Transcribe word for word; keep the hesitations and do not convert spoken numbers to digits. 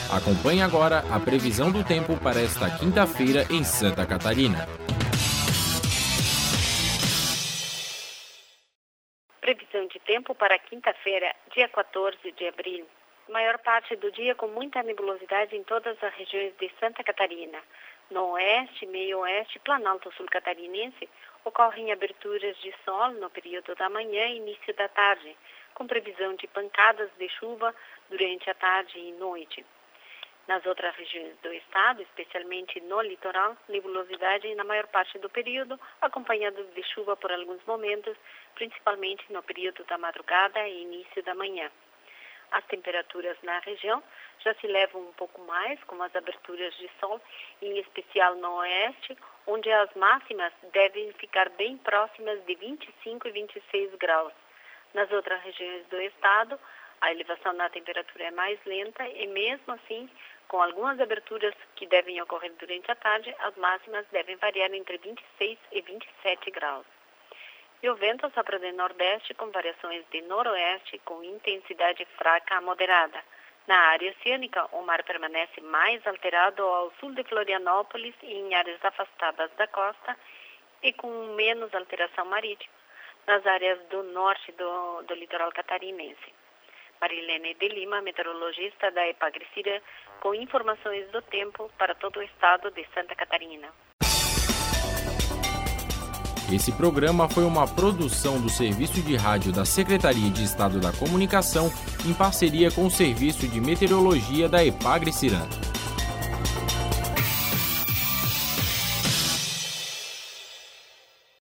Acompanhe agora a previsão do tempo para esta quinta-feira em Santa Catarina. Previsão de tempo para quinta-feira, dia quatorze de abril. Maior parte do dia com muita nebulosidade em todas as regiões de Santa Catarina. No oeste, meio-oeste e Planalto Sul Catarinense, ocorrem aberturas de sol no período da manhã e início da tarde, com previsão de pancadas de chuva durante a tarde e noite. Nas outras regiões do estado, especialmente no litoral, nebulosidade na maior parte do período, acompanhado de chuva por alguns momentos, principalmente no período da madrugada e início da manhã. As temperaturas na região já se elevam um pouco mais, com as aberturas de sol, em especial no oeste, onde as máximas devem ficar bem próximas de vinte e cinco e vinte e seis graus. Nas outras regiões do estado, a elevação na temperatura é mais lenta e, mesmo assim, com algumas aberturas que devem ocorrer durante a tarde, as máximas devem variar entre vinte e seis e vinte e sete graus. E o vento sopra de nordeste com variações de noroeste com intensidade fraca a moderada. Na área oceânica, o mar permanece mais alterado ao sul de Florianópolis e em áreas afastadas da costa e com menos alteração marítima nas áreas do norte do, do litoral catarinense. Marilene de Lima, meteorologista da Epagre-Cirã, com informações do tempo para todo o estado de Santa Catarina. Esse programa foi uma produção do Serviço de Rádio da Secretaria de Estado da Comunicação, em parceria com o Serviço de Meteorologia da Epagre-Cirã.